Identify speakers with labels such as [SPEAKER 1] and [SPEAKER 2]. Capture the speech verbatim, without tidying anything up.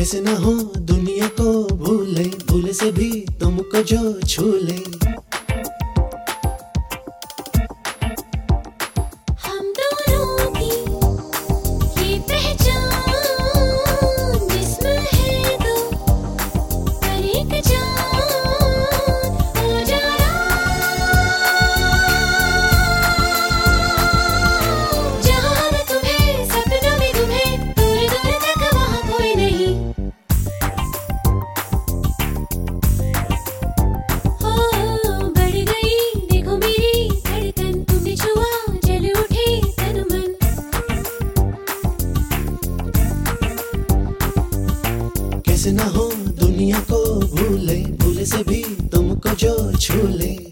[SPEAKER 1] कैसे ना हो दुनिया को भूले, भूले से भी तुमको जो छू ले।
[SPEAKER 2] हम दोनों की ये पहचान जिस्म है दो, पर एक जान हो जाना। जहाँ मैं तुम्हें सपनों में तुम्हें, दूर दूर तक वहाँ कोई नहीं। हो बढ़ गई देखो मेरी धड़कन, तुमने छुआ जल उठे तन मन।
[SPEAKER 1] कैसे ना हो दुनिया को भूले, भूले से भी तुमको जो छू ले।